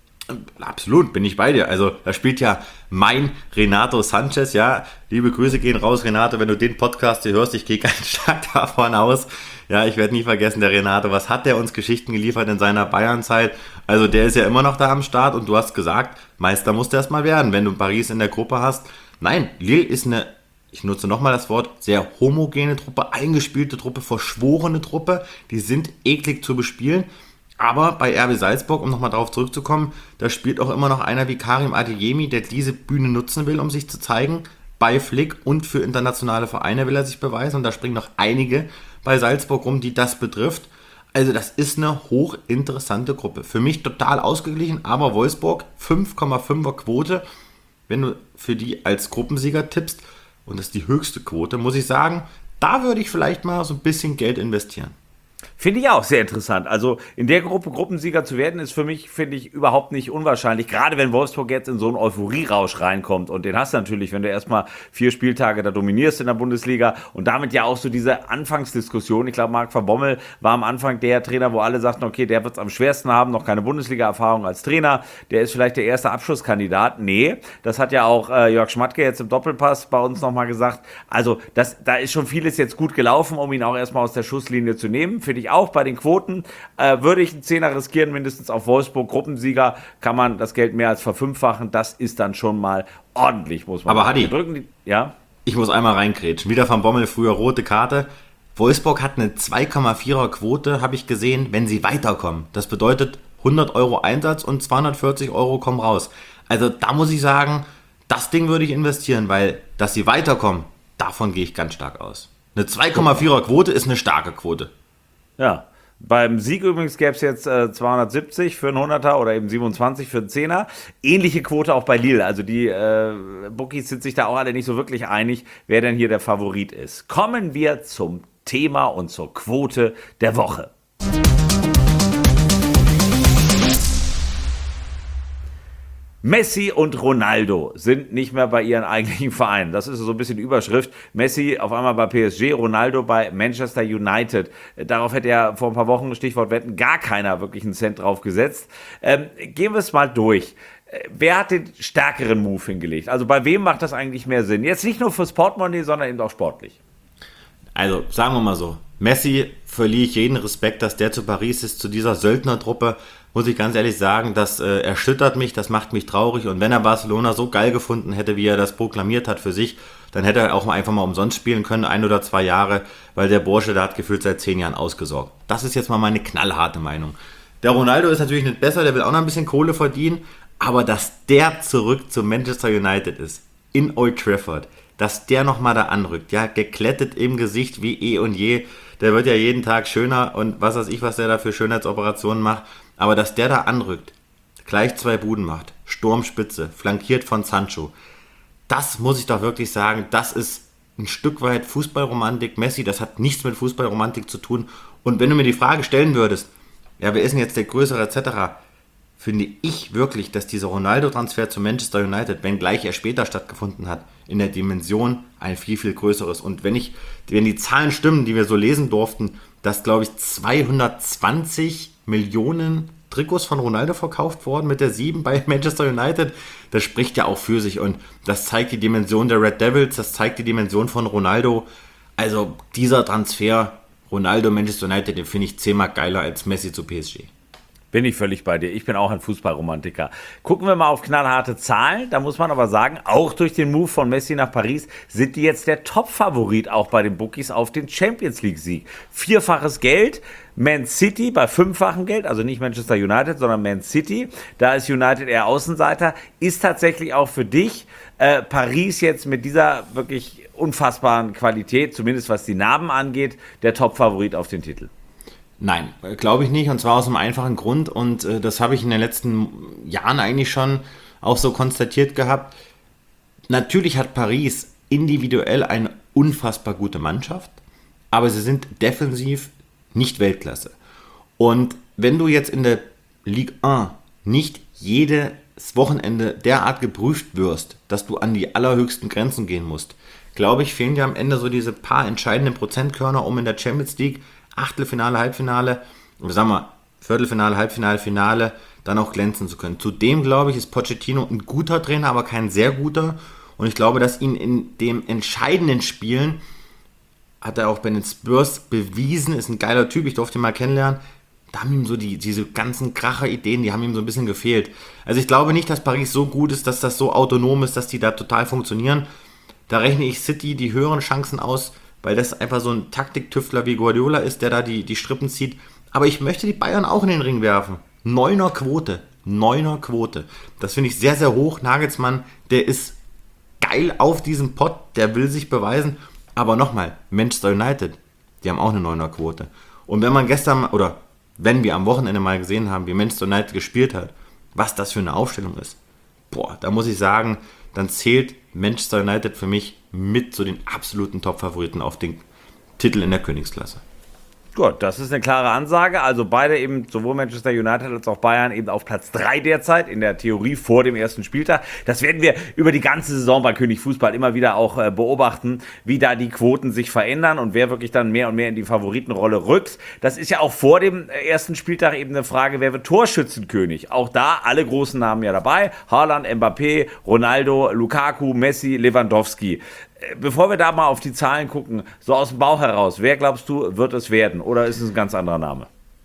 Absolut, bin ich bei dir. Also da spielt ja mein Renato Sanchez, ja. Liebe Grüße gehen raus, Renato, wenn du den Podcast hier hörst, ich gehe ganz stark davon aus. Ja, ich werde nie vergessen, der Renato, was hat der uns Geschichten geliefert in seiner Bayern-Zeit? Also der ist ja immer noch da am Start und du hast gesagt, Meister musst du erst mal werden, wenn du Paris in der Gruppe hast. Nein, Lille ist eine, ich nutze nochmal das Wort, sehr homogene Truppe, eingespielte Truppe, verschworene Truppe. Die sind eklig zu bespielen. Aber bei R B Salzburg, um nochmal darauf zurückzukommen, da spielt auch immer noch einer wie Karim Adeyemi, der diese Bühne nutzen will, um sich zu zeigen. Bei Flick und für internationale Vereine will er sich beweisen. Und da springen noch einige bei Salzburg rum, die das betrifft. Also das ist eine hochinteressante Gruppe. Für mich total ausgeglichen, aber Wolfsburg, fünf Komma fünfer Quote. Wenn du für die als Gruppensieger tippst, und das ist die höchste Quote, muss ich sagen, da würde ich vielleicht mal so ein bisschen Geld investieren. Finde ich auch sehr interessant. Also in der Gruppe Gruppensieger zu werden, ist für mich, finde ich, überhaupt nicht unwahrscheinlich. Gerade wenn Wolfsburg jetzt in so einen Euphorie-Rausch reinkommt. Und den hast du natürlich, wenn du erstmal vier Spieltage da dominierst in der Bundesliga. Und damit ja auch so diese Anfangsdiskussion. Ich glaube, Marc van Bommel war am Anfang der Trainer, wo alle sagten, okay, der wird es am schwersten haben, noch keine Bundesliga-Erfahrung als Trainer. Der ist vielleicht der erste Abschlusskandidat. Nee, das hat ja auch äh, Jörg Schmatke jetzt im Doppelpass bei uns nochmal gesagt. Also das, da ist schon vieles jetzt gut gelaufen, um ihn auch erstmal aus der Schusslinie zu nehmen. Finde ich auch. Bei den Quoten äh, würde ich einen Zehner riskieren, mindestens auf Wolfsburg. Gruppensieger kann man das Geld mehr als verfünffachen. Das ist dann schon mal ordentlich, muss man Aber sagen. Hadi, drücken die, ja? Ich muss einmal reingrätschen. Wieder Van Bommel, früher rote Karte. Wolfsburg hat eine zwei Komma vierer Quote, habe ich gesehen, wenn sie weiterkommen. Das bedeutet hundert Euro Einsatz und zweihundertvierzig Euro kommen raus. Also da muss ich sagen, das Ding würde ich investieren, weil, dass sie weiterkommen, davon gehe ich ganz stark aus. Eine zwei Komma vierer Quote ist eine starke Quote. Ja, beim Sieg übrigens gäbe es jetzt äh, zweihundertsiebzig für einen Hunderter oder eben siebenundzwanzig für einen Zehner. Ähnliche Quote auch bei Lille. Also die äh, Bookies sind sich da auch alle nicht so wirklich einig, wer denn hier der Favorit ist. Kommen wir zum Thema und zur Quote der Woche. Messi und Ronaldo sind nicht mehr bei ihren eigentlichen Vereinen. Das ist so ein bisschen die Überschrift. Messi auf einmal bei P S G, Ronaldo bei Manchester United. Darauf hätte ja vor ein paar Wochen, Stichwort Wetten, gar keiner wirklich einen Cent drauf gesetzt. Ähm, gehen wir es mal durch. Wer hat den stärkeren Move hingelegt? Also bei wem macht das eigentlich mehr Sinn? Jetzt nicht nur fürs Portemonnaie, sondern eben auch sportlich. Also sagen wir mal so, Messi verliere ich jeden Respekt, dass der zu Paris ist, zu dieser Söldnertruppe. Muss ich ganz ehrlich sagen, das äh, erschüttert mich, das macht mich traurig. Und wenn er Barcelona so geil gefunden hätte, wie er das proklamiert hat für sich, dann hätte er auch mal einfach mal umsonst spielen können, ein oder zwei Jahre, weil der Bursche, der hat gefühlt seit zehn Jahren ausgesorgt. Das ist jetzt mal meine knallharte Meinung. Der Ronaldo ist natürlich nicht besser, der will auch noch ein bisschen Kohle verdienen, aber dass der zurück zu Manchester United ist, in Old Trafford, dass der nochmal da anrückt, ja, geklettet im Gesicht wie eh und je, der wird ja jeden Tag schöner und was weiß ich, was der da für Schönheitsoperationen macht, aber dass der da anrückt, gleich zwei Buden macht, Sturmspitze, flankiert von Sancho. Das muss ich doch wirklich sagen, das ist ein Stück weit Fußballromantik. Messi, das hat nichts mit Fußballromantik zu tun. Und wenn du mir die Frage stellen würdest, ja, wer ist denn jetzt der Größere et cetera, finde ich wirklich, dass dieser Ronaldo-Transfer zu Manchester United, wenngleich er später stattgefunden hat, in der Dimension ein viel, viel größeres. Und wenn ich, wenn die Zahlen stimmen, die wir so lesen durften, dass, glaube ich, zweihundertzwanzig Millionen Trikots von Ronaldo verkauft worden mit der sieben bei Manchester United, das spricht ja auch für sich und das zeigt die Dimension der Red Devils, das zeigt die Dimension von Ronaldo. Also dieser Transfer, Ronaldo Manchester United, den finde ich zehnmal geiler als Messi zu P S G. Bin ich völlig bei dir. Ich bin auch ein Fußballromantiker. Gucken wir mal auf knallharte Zahlen. Da muss man aber sagen, auch durch den Move von Messi nach Paris sind die jetzt der Top-Favorit auch bei den Bookies auf den Champions-League-Sieg. Vierfaches Geld. Man City bei fünffachem Geld, also nicht Manchester United, sondern Man City. Da ist United eher Außenseiter. Ist tatsächlich auch für dich äh, Paris jetzt mit dieser wirklich unfassbaren Qualität, zumindest was die Namen angeht, der Top-Favorit auf den Titel? Nein, glaube ich nicht, und zwar aus einem einfachen Grund, und äh, das habe ich in den letzten Jahren eigentlich schon auch so konstatiert gehabt. Natürlich hat Paris individuell eine unfassbar gute Mannschaft, aber sie sind defensiv nicht Weltklasse. Und wenn du jetzt in der Ligue eins nicht jedes Wochenende derart geprüft wirst, dass du an die allerhöchsten Grenzen gehen musst, glaube ich, fehlen dir am Ende so diese paar entscheidenden Prozentkörner, um in der Champions League Achtelfinale, Halbfinale, sagen wir Viertelfinale, Halbfinale, Finale, dann auch glänzen zu können. Zudem, glaube ich, ist Pochettino ein guter Trainer, aber kein sehr guter. Und ich glaube, dass ihn in den entscheidenden Spielen, hat er auch bei den Spurs bewiesen, ist ein geiler Typ, ich durfte ihn mal kennenlernen, da haben ihm so die, diese ganzen Kracher-Ideen, die haben ihm so ein bisschen gefehlt. Also ich glaube nicht, dass Paris so gut ist, dass das so autonom ist, dass die da total funktionieren. Da rechne ich City die höheren Chancen aus, weil das einfach so ein Taktiktüftler wie Guardiola ist, der da die, die Strippen zieht. Aber ich möchte die Bayern auch in den Ring werfen. Neuner Quote. Neuner Quote. Das finde ich sehr, sehr hoch. Nagelsmann, der ist geil auf diesem Pott, der will sich beweisen. Aber nochmal, Manchester United, die haben auch eine Neuner Quote. Und wenn man gestern, oder wenn wir am Wochenende mal gesehen haben, wie Manchester United gespielt hat, was das für eine Aufstellung ist, boah, da muss ich sagen, dann zählt Manchester United für mich mit zu den absoluten Top-Favoriten auf den Titel in der Königsklasse. Gut, das ist eine klare Ansage. Also beide eben, sowohl Manchester United als auch Bayern, eben auf Platz drei derzeit, in der Theorie vor dem ersten Spieltag. Das werden wir über die ganze Saison bei König Fußball immer wieder auch äh, beobachten, wie da die Quoten sich verändern und wer wirklich dann mehr und mehr in die Favoritenrolle rückt. Das ist ja auch vor dem ersten Spieltag eben eine Frage, wer wird Torschützenkönig? Auch da alle großen Namen ja dabei. Haaland, Mbappé, Ronaldo, Lukaku, Messi, Lewandowski. Bevor wir da mal auf die Zahlen gucken, so aus dem Bauch heraus, wer glaubst du, wird es werden? Oder ist es ein ganz anderer Name?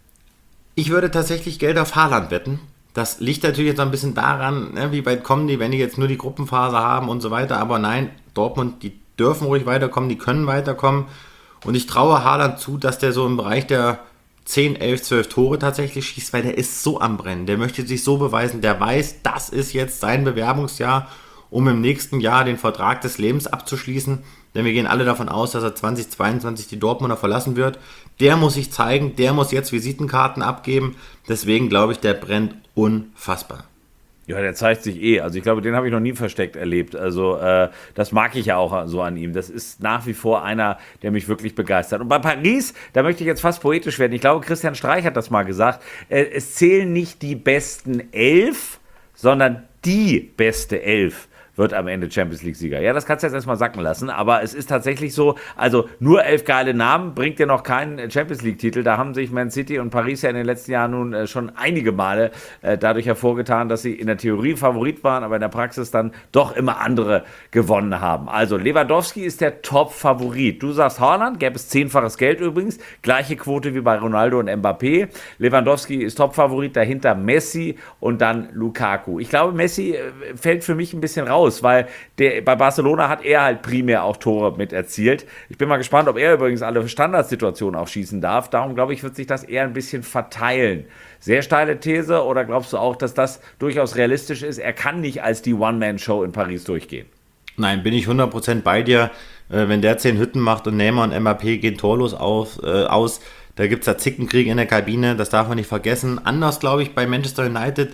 Ich würde tatsächlich Geld auf Haaland wetten. Das liegt natürlich jetzt ein bisschen daran, ne, wie weit kommen die, wenn die jetzt nur die Gruppenphase haben und so weiter. Aber nein, Dortmund, die dürfen ruhig weiterkommen, die können weiterkommen. Und ich traue Haaland zu, dass der so im Bereich der zehn, elf, zwölf Tore tatsächlich schießt, weil der ist so am Brennen. Der möchte sich so beweisen, der weiß, das ist jetzt sein Bewerbungsjahr, um im nächsten Jahr den Vertrag des Lebens abzuschließen, denn wir gehen alle davon aus, dass er zwanzig zweiundzwanzig die Dortmunder verlassen wird. Der muss sich zeigen, der muss jetzt Visitenkarten abgeben, deswegen glaube ich, der brennt unfassbar. Ja, der zeigt sich eh. Also ich glaube, den habe ich noch nie versteckt erlebt. Also äh, das mag ich ja auch so an ihm. Das ist nach wie vor einer, der mich wirklich begeistert. Und bei Paris, da möchte ich jetzt fast poetisch werden. Ich glaube, Christian Streich hat das mal gesagt. Äh, es zählen nicht die besten elf, sondern die beste Elf wird am Ende Champions League-Sieger. Ja, das kannst du jetzt erstmal sacken lassen, aber es ist tatsächlich so, also nur elf geile Namen bringt dir noch keinen Champions League-Titel. Da haben sich Man City und Paris ja in den letzten Jahren nun äh, schon einige Male äh, dadurch hervorgetan, dass sie in der Theorie Favorit waren, aber in der Praxis dann doch immer andere gewonnen haben. Also Lewandowski ist der Top-Favorit. Du sagst Haaland, gäbe es zehnfaches Geld übrigens, gleiche Quote wie bei Ronaldo und Mbappé. Lewandowski ist Top-Favorit, dahinter Messi und dann Lukaku. Ich glaube, Messi äh, fällt für mich ein bisschen raus, weil der, bei Barcelona hat er halt primär auch Tore mit erzielt. Ich bin mal gespannt, ob er übrigens alle Standardsituationen auch schießen darf. Darum, glaube ich, wird sich das eher ein bisschen verteilen. Sehr steile These, oder glaubst du auch, dass das durchaus realistisch ist? Er kann nicht als die One-Man-Show in Paris durchgehen. Nein, bin ich hundert Prozent bei dir. Äh, wenn der zehn Hütten macht und Neymar und Mbappé gehen torlos auf, äh, aus, da gibt es da Zickenkrieg in der Kabine, das darf man nicht vergessen. Anders, glaube ich, bei Manchester United,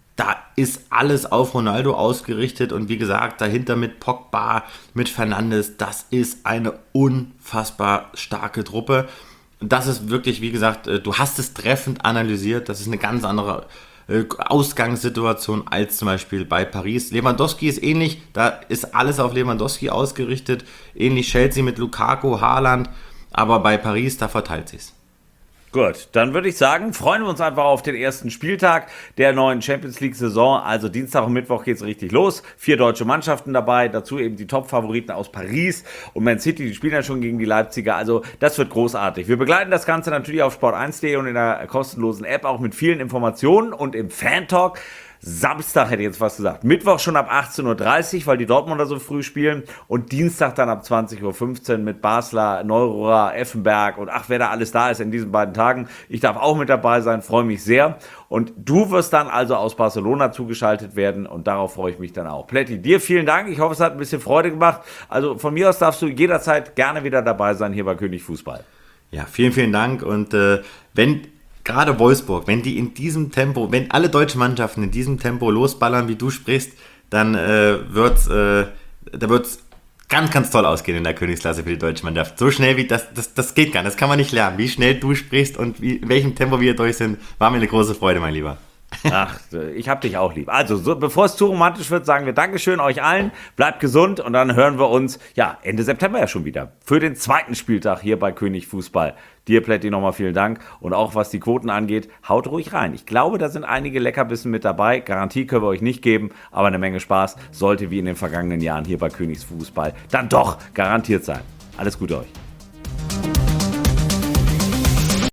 da ist alles auf Ronaldo ausgerichtet und wie gesagt, dahinter mit Pogba, mit Fernandes, das ist eine unfassbar starke Truppe. Das ist wirklich, wie gesagt, du hast es treffend analysiert, das ist eine ganz andere Ausgangssituation als zum Beispiel bei Paris. Lewandowski ist ähnlich, da ist alles auf Lewandowski ausgerichtet, ähnlich Chelsea mit Lukaku, Haaland, aber bei Paris, da verteilt sich's. Gut, dann würde ich sagen, freuen wir uns einfach auf den ersten Spieltag der neuen Champions-League-Saison. Also Dienstag und Mittwoch geht's richtig los. Vier deutsche Mannschaften dabei, dazu eben die Top-Favoriten aus Paris und Man City, die spielen ja schon gegen die Leipziger. Also das wird großartig. Wir begleiten das Ganze natürlich auf sport eins punkt de und in der kostenlosen App auch mit vielen Informationen und im Fan-Talk. Samstag hätte ich jetzt fast gesagt. Mittwoch schon ab achtzehn Uhr dreißig, weil die Dortmunder so früh spielen. Und Dienstag dann ab zwanzig Uhr fünfzehn mit Basler, Neururer, Effenberg und ach, wer da alles da ist in diesen beiden Tagen. Ich darf auch mit dabei sein, freue mich sehr. Und du wirst dann also aus Barcelona zugeschaltet werden und darauf freue ich mich dann auch. Plätti, dir vielen Dank. Ich hoffe, es hat ein bisschen Freude gemacht. Also von mir aus darfst du jederzeit gerne wieder dabei sein hier bei König Fußball. Ja, vielen, vielen Dank. Und äh, wenn... Gerade Wolfsburg, wenn die in diesem Tempo, wenn alle deutschen Mannschaften in diesem Tempo losballern, wie du sprichst, dann äh, wird's, äh, da wird's ganz, ganz toll ausgehen in der Königsklasse für die deutsche Mannschaft. So schnell wie das, das, das geht gar nicht, das kann man nicht lernen. Wie schnell du sprichst und wie, in welchem Tempo wir durch sind, war mir eine große Freude, mein Lieber. Ach, ich hab dich auch lieb. Also, so, bevor es zu romantisch wird, sagen wir Dankeschön euch allen. Bleibt gesund und dann hören wir uns, ja, Ende September ja schon wieder. Für den zweiten Spieltag hier bei König Fußball. Dir, Plätti, nochmal vielen Dank. Und auch was die Quoten angeht, haut ruhig rein. Ich glaube, da sind einige Leckerbissen mit dabei. Garantie können wir euch nicht geben, aber eine Menge Spaß sollte wie in den vergangenen Jahren hier bei Königs Fußball dann doch garantiert sein. Alles Gute euch.